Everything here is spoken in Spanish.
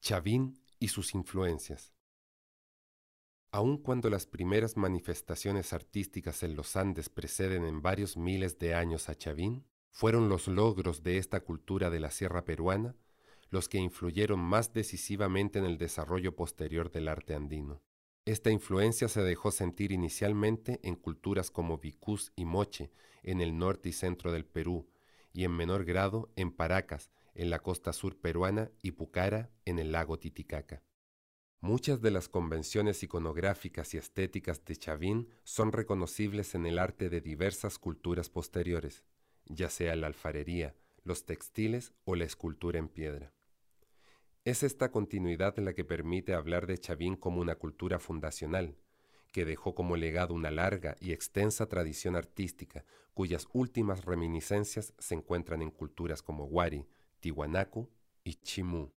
Chavín y sus influencias. Aun cuando las primeras manifestaciones artísticas en los Andes preceden en varios miles de años a Chavín, fueron los logros de esta cultura de la sierra peruana los que influyeron más decisivamente en el desarrollo posterior del arte andino. Esta influencia se dejó sentir inicialmente en culturas como Vicús y Moche, en el norte y centro del Perú, y en menor grado en Paracas, en la costa sur peruana, y Pucara, en el lago Titicaca. Muchas de las convenciones iconográficas y estéticas de Chavín son reconocibles en el arte de diversas culturas posteriores, ya sea la alfarería, los textiles o la escultura en piedra. Es esta continuidad la que permite hablar de Chavín como una cultura fundacional, que dejó como legado una larga y extensa tradición artística, cuyas últimas reminiscencias se encuentran en culturas como Wari, Tiwanaku y Chimú.